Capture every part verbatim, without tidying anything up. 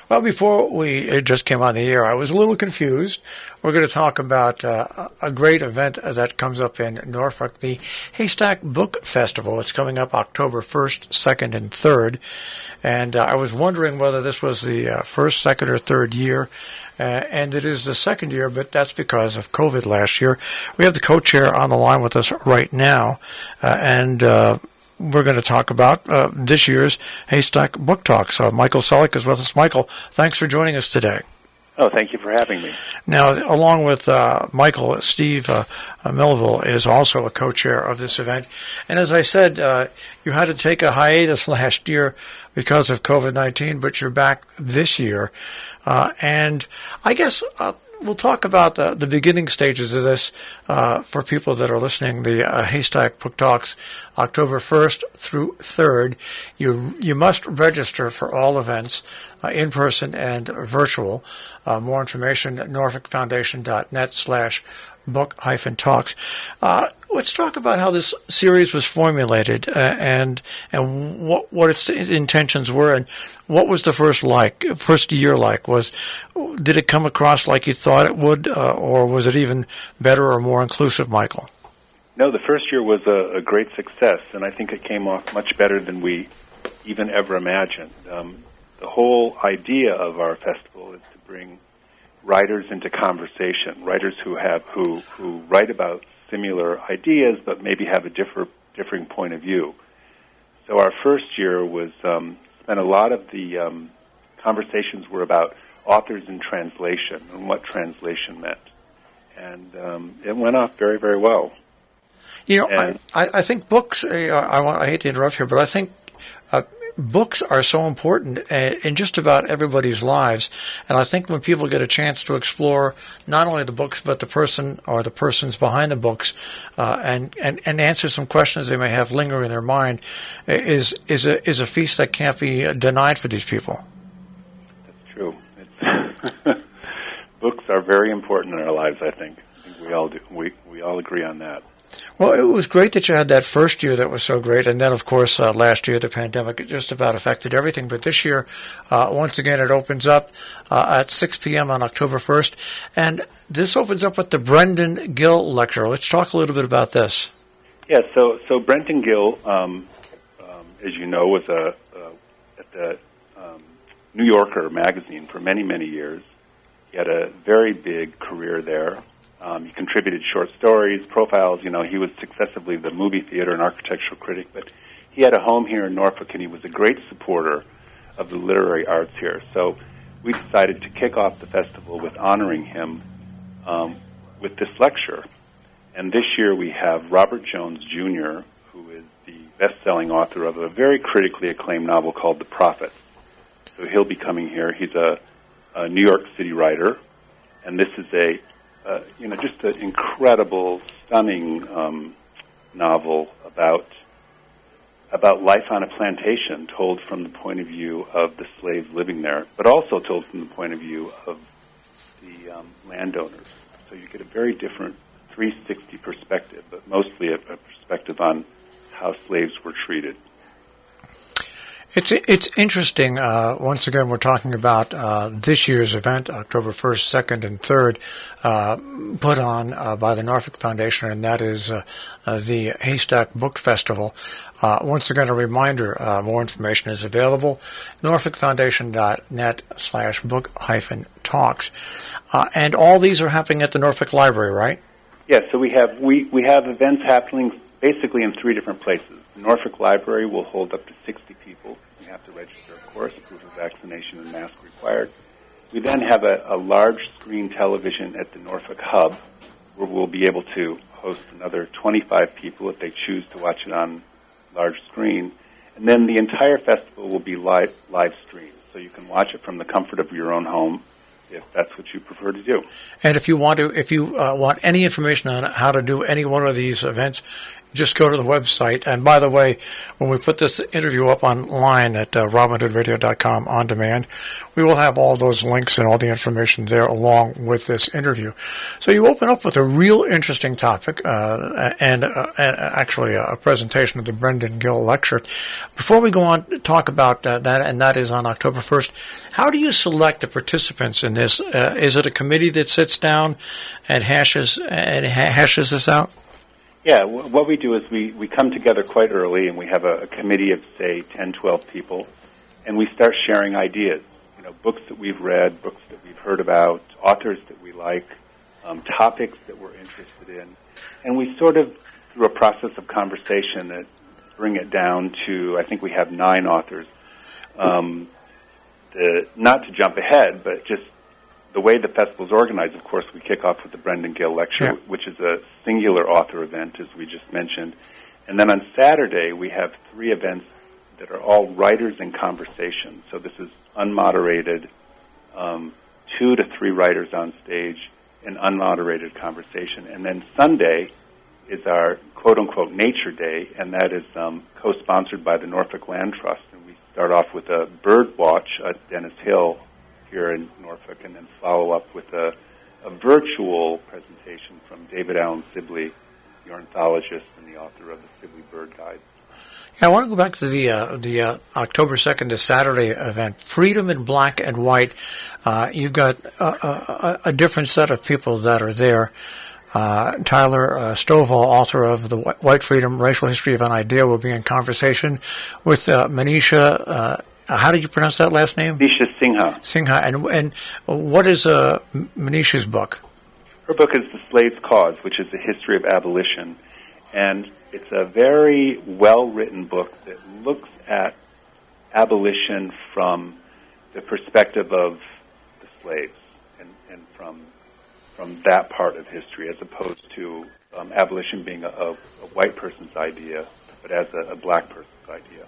Well, before we it just came on the air, I was a little confused. We're going to talk about uh, a great event that comes up in Norfolk, the Haystack Book Festival. It's coming up October first, second, and third. And uh, I was wondering whether this was the uh, first, second, or third year. Uh, and it is the second year, but that's because of COVID last year. We have the co-chair on the line with us right now. Uh, and... Uh, We're going to talk about uh, this year's Haystack Book Talks. So Michael Selleck is with us. Michael, thanks for joining us today. Oh, thank you for having me. Now, along with uh, Michael, Steve uh, Melville is also a co-chair of this event. And as I said, uh, you had to take a hiatus last year because of COVID nineteen, but you're back this year. Uh, and I guess... Uh, We'll talk about the, the beginning stages of this uh, for people that are listening. The uh, Haystack Book Talks, October first through third. You you must register for all events, uh, in person and virtual. Uh, more information at norfolkfoundation.net slash book hyphen talks. Uh, let's talk about how this series was formulated uh, and and what what its intentions were, and what was the first like first year like. Was did it come across like you thought it would, uh, or was it even better or more inclusive, Michael? No, the first year was a, a great success, and I think it came off much better than we even ever imagined. Um, the whole idea of our festival is to bring writers into conversation, writers who have who, who write about similar ideas but maybe have a differ, differing point of view. So our first year was um, spent a lot of the um, conversations were about authors in translation and what translation meant, and um, it went off very, very well. You know, and, I, I think books. Uh, I, want, I hate to interrupt here, but I think uh, books are so important in just about everybody's lives. And I think when people get a chance to explore not only the books, but the person or the persons behind the books, uh, and, and, and answer some questions they may have lingering in their mind, is is a is a feast that can't be denied for these people. That's true. It's books are very important in our lives, I think. I think we all do. We we all agree on that. Well, it was great that you had that first year that was so great, and then, of course, uh, last year the pandemic it just about affected everything. But this year, uh, once again, it opens up uh, at six p.m. on October first, and this opens up with the Brendan Gill Lecture. Let's talk a little bit about this. Yeah, so so Brendan Gill, um, um, as you know, was a, uh, at the um, New Yorker magazine for many, many years. He had a very big career there. Um, he contributed short stories, profiles. You know, he was successively the movie theater and architectural critic, but he had a home here in Norfolk, and he was a great supporter of the literary arts here. So we decided to kick off the festival with honoring him um, with this lecture. And this year we have Robert Jones Junior, who is the best-selling author of a very critically acclaimed novel called The Prophets. So he'll be coming here. He's a, a New York City writer, and this is a Uh, you know, just an incredible, stunning um, novel about about life on a plantation, told from the point of view of the slaves living there, but also told from the point of view of the um, landowners. So you get a very different three sixty perspective, but mostly a, a perspective on how slaves were treated. It's it's interesting. Uh, once again, we're talking about uh, this year's event, October first, second, and third, uh, put on uh, by the Norfolk Foundation, and that is uh, uh, the Haystack Book Festival. Uh, once again, a reminder, uh, more information is available, norfolkfoundation.net slash book hyphen talks. Uh, and all these are happening at the Norfolk Library, right? Yes, yeah, so we have we, we have events happening basically in three different places. The Norfolk Library will hold up to sixty people. You have to register, of course, proof of vaccination and mask required. We then have a, a large screen television at the Norfolk Hub, where we'll be able to host another twenty-five people if they choose to watch it on large screen. And then the entire festival will be live, live streamed, so you can watch it from the comfort of your own home, if that's what you prefer to do. And if you want to, if you uh, want any information on how to do any one of these events, just go to the website. And by the way, when we put this interview up online at uh, robin hood radio dot com on demand, we will have all those links and all the information there along with this interview. So you open up with a real interesting topic uh, and, uh, and actually a presentation of the Brendan Gill lecture. Before we go on to talk about uh, that, and that is on October first, how do you select the participants in this? Uh, is it a committee that sits down and hashes and hashes this out? Yeah, w- what we do is we, we come together quite early, and we have a, a committee of, say, ten, twelve people, and we start sharing ideas. You know, books that we've read, books that we've heard about, authors that we like, um, topics that we're interested in, and we sort of, through a process of conversation, that bring it down to, I think we have nine authors. Um, the, not to jump ahead, but just the way the festival is organized, of course, we kick off with the Brendan Gill Lecture, yeah. which is a singular author event, as we just mentioned. And then on Saturday, we have three events that are all writers in conversation. So this is unmoderated, um, two to three writers on stage, an unmoderated conversation. And then Sunday is our quote-unquote Nature Day, and that is um, co-sponsored by the Norfolk Land Trust. And we start off with a bird watch at Dennis Hill here in Norfolk, and then follow up with a, a virtual presentation from David Allen Sibley, the ornithologist and the author of the Sibley Bird Guide. Yeah, I want to go back to the uh, the uh, October second to Saturday event, Freedom in Black and White. Uh, you've got a, a, a different set of people that are there. Uh, Tyler uh, Stovall, author of The White Freedom, Racial History of an Idea, will be in conversation with uh, Manisha, uh, how did you pronounce that last name? Manisha Singha. Singha. And, and what is uh, Manisha's book? Her book is The Slave's Cause, which is the history of abolition. And it's a very well-written book that looks at abolition from the perspective of the slaves and, and from from that part of history, as opposed to um, abolition being a, a, a white person's idea, but as a, a black person's idea.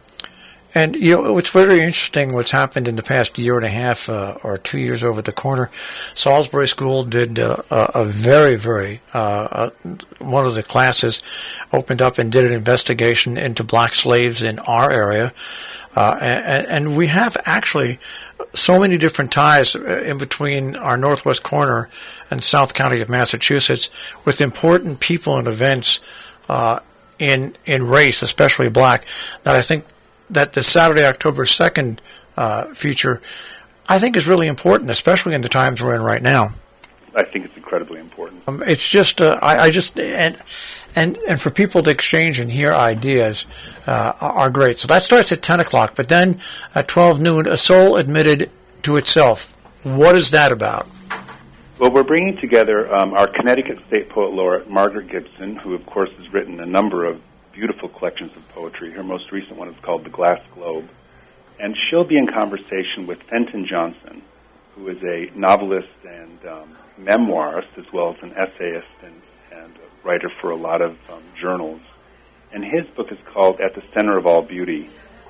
And, you know, it's very interesting what's happened in the past year and a half uh, or two years over the corner. Salisbury School did uh, a, a very, very, uh, uh, one of the classes opened up and did an investigation into black slaves in our area. Uh, and, and we have actually so many different ties in between our northwest corner and South County of Massachusetts with important people and events uh, in in race, especially black, that I think that the Saturday, October second uh, feature, I think is really important, especially in the times we're in right now. I think it's incredibly important. Um, it's just, uh, I, I just, and, and and for people to exchange and hear ideas uh, are great. So that starts at ten o'clock, but then at twelve noon, A Soul Admitted to Itself. What is that about? Well, we're bringing together um, our Connecticut State Poet Laureate, Margaret Gibson, who, of course, has written a number of beautiful collections of poetry. Her most recent one is called The Glass Globe. And she'll be in conversation with Fenton Johnson, who is a novelist and um, memoirist, as well as an essayist and, and a writer for a lot of um, journals. And his book is called At the Center of All Beauty.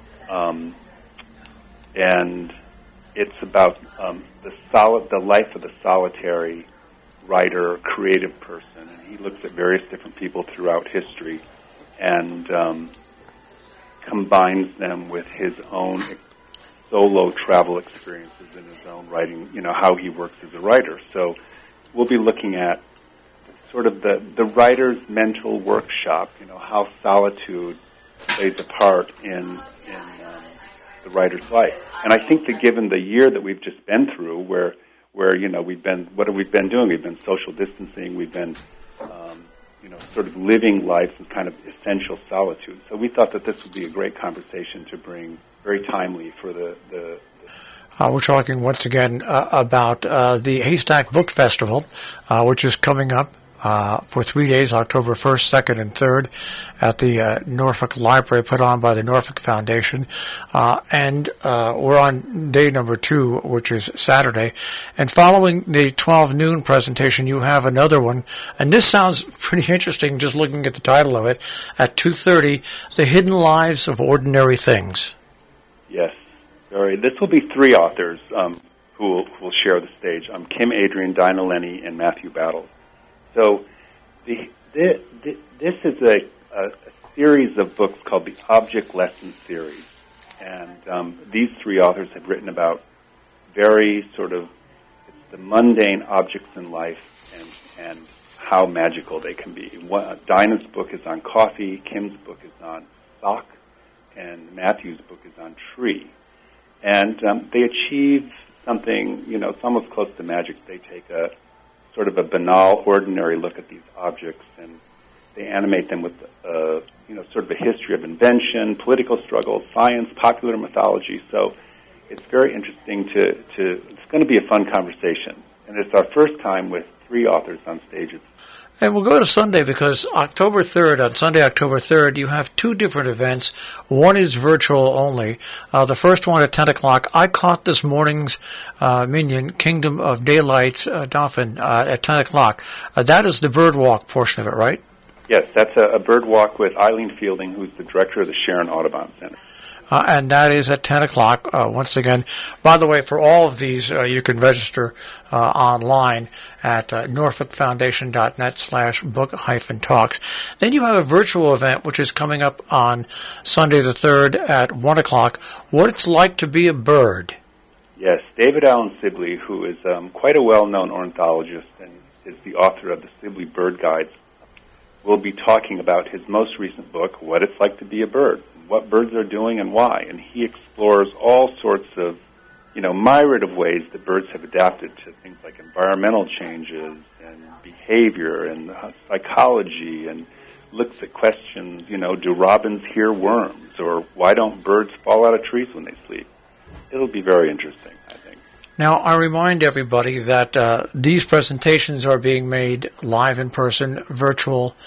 Um, and it's about um, the solid, the life of the solitary writer, creative person. And he looks at various different people throughout history and um, combines them with his own solo travel experiences in his own writing, you know, how he works as a writer. So we'll be looking at sort of the, the writer's mental workshop, you know, how solitude plays a part in, in um, the writer's life. And I think that given the year that we've just been through, where, where you know, we've been, what have we been doing? We've been social distancing, we've been um, you know, sort of living life in kind of essential solitude. So we thought that this would be a great conversation to bring, very timely for the... the, the uh, we're talking once again uh, about uh, the Haystack Book Festival, uh, which is coming up uh, for three days, October first, second, and third, at the uh, Norfolk Library, put on by the Norfolk Foundation. Uh, and uh, we're on day number two, which is Saturday. And following the twelve noon presentation, you have another one. And this sounds pretty interesting, just looking at the title of it, at two thirty, The Hidden Lives of Ordinary Things. Yes. Very. This will be three authors um, who, will, who will share the stage. Um, Kim Adrian, Dinah Lenny, and Matthew Battles. So the, the, the, this is a a, a series of books called the Object Lesson Series. And um, these three authors have written about very sort of it's the mundane objects in life and, and how magical they can be. One, Dinah's book is on coffee, Kim's book is on sock, and Matthew's book is on tree. And um, they achieve something, you know, it's almost close to magic. They take a sort of a banal, ordinary look at these objects, and they animate them with, uh, you know, sort of a history of invention, political struggle, science, popular mythology. So it's very interesting to, to it's going to be a fun conversation. And it's our first time with three authors on stage. And we'll go to Sunday because October third, on Sunday, October third, you have two different events. One is virtual only. Uh, the first one at ten o'clock. I caught this morning's uh, minion, Kingdom of Daylight's uh, Dolphin, uh, at ten o'clock. Uh, that is the bird walk portion of it, right? Yes, that's a, a bird walk with Eileen Fielding, who's the director of the Sharon Audubon Center. Uh, and that is at ten o'clock, uh, once again. By the way, for all of these, uh, you can register uh, online at uh, norfolkfoundation.net slash book hyphen talks. Then you have a virtual event, which is coming up on Sunday the third at one o'clock. What it's like to be a bird. Yes, David Allen Sibley, who is um, quite a well-known ornithologist and is the author of the Sibley Bird Guides, will be talking about his most recent book, What It's Like to Be a Bird, what birds are doing and why. And he explores all sorts of, you know, myriad of ways that birds have adapted to things like environmental changes and behavior and uh, psychology, and looks at questions, you know, do robins hear worms, or why don't birds fall out of trees when they sleep? It'll be very interesting, I think. Now, I remind everybody that uh, these presentations are being made live in person, virtual,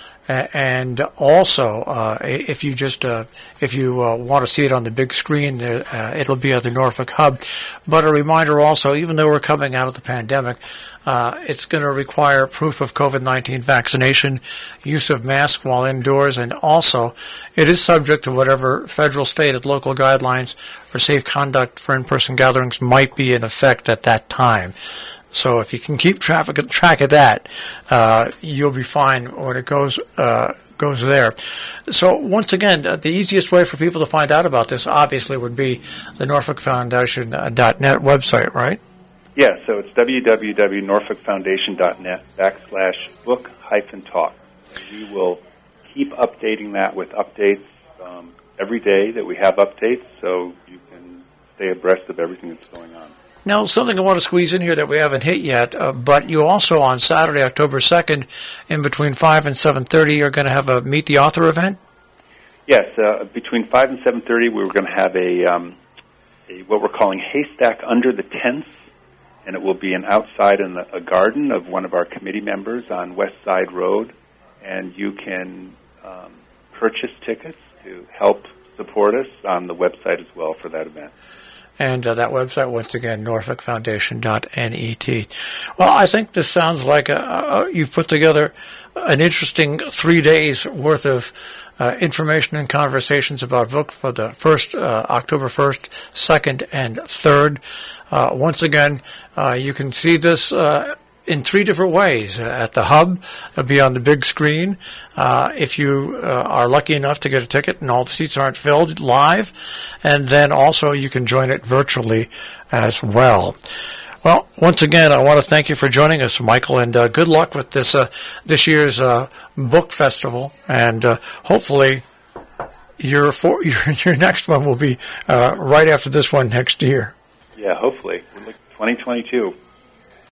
and also, uh, if you just uh, if you uh, want to see it on the big screen, uh, it'll be at the Norfolk Hub. But a reminder also, even though we're coming out of the pandemic, uh, it's going to require proof of COVID nineteen vaccination, use of masks while indoors, and also it is subject to whatever federal, state, and local guidelines for safe conduct for in-person gatherings might be in effect at that time. So if you can keep track, track of that, uh, you'll be fine when it goes uh, goes there. So once again, uh, the easiest way for people to find out about this, obviously, would be the Norfolk Foundation dot net website, right? Yeah, so it's w w w dot norfolk foundation dot net backslash book hyphen talk. We will keep updating that with updates um, every day that we have updates, so you can stay abreast of everything that's going on. Now, something I want to squeeze in here that we haven't hit yet, uh, but you also on Saturday, October second, in between five and seven thirty, are going to have a Meet the Author event? Yes, uh, between five and seven thirty, we were going to have a, um, a what we're calling Haystack Under the Tents, and it will be an outside in the, a garden of one of our committee members on West Side Road, and you can um, purchase tickets to help support us on the website as well for that event. And uh, that website, once again, norfolk foundation dot net. Well, I think this sounds like a, a, you've put together an interesting three days worth of uh, information and conversations about book for the first, uh, October first, second, and third. Uh, once again, uh, you can see this uh, in three different ways. At the Hub, it'll be on the big screen. Uh, if you uh, are lucky enough to get a ticket and all the seats aren't filled, live. And then also you can join it virtually as well. Well, once again, I want to thank you for joining us, Michael, and uh, good luck with this uh, this year's uh, book festival. And uh, hopefully your, for, your your next one will be uh, right after this one next year. Yeah, hopefully. twenty twenty-two.